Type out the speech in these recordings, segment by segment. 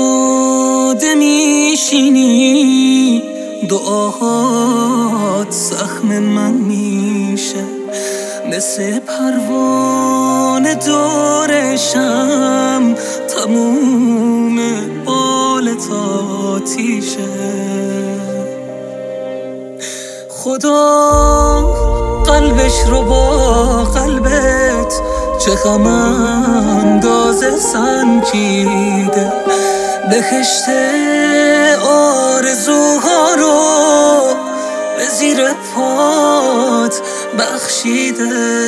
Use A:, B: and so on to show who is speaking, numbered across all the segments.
A: ساده میشینی، دعاهات زخم من میشه، مثل پروانه دورشم، تموم بالت آتیشه. خدا قلبش رو با قلبت چه غم اندازه سنجیده، بهشت آرزوها رو به زیر پات بخشیده.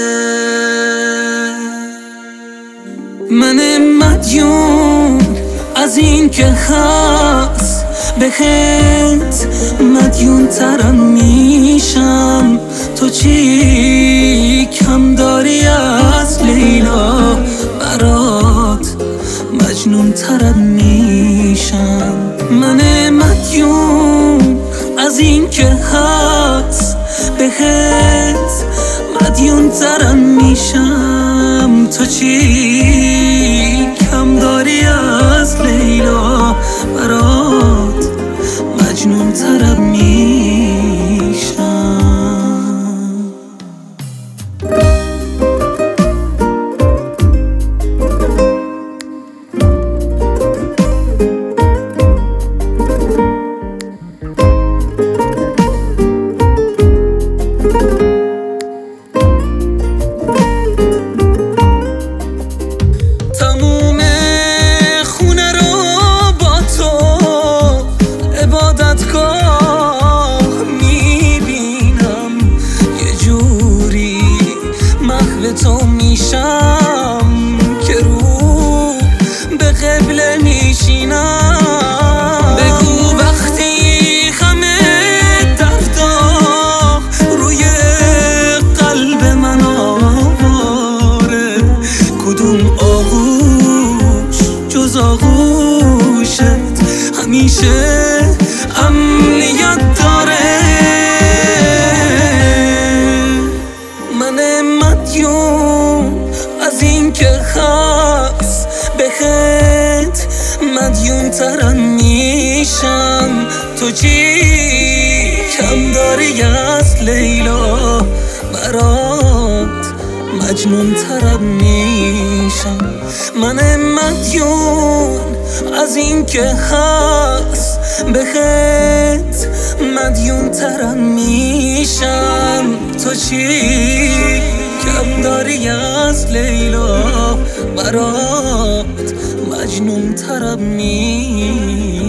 A: من مدیون از این که هست بهت، مدیون ترم میشم. تو چی کم داری از لیلا؟ برات مجنون ترم میشم. من مدیون از این که هست بهت، مدیون ترم میشم. تو چی کم داری از لیلا؟ برات مجنون ترم میشم. تو میشم که رو به قبله میشینم. بگو وقتی خمه دفتاخ روی قلب من آواره، کدوم آغوش جز آغوشت همیشه امنیت داره. از این که هست بهت، مدیون ترم میشم. تو چی کم داری از لیلا؟ برات مجنون ترم میشم. من مدیون از این که هست بهت، مدیون ترم میشم. تو چی کم داری از لیلا؟ برات مجنون ترم میشم.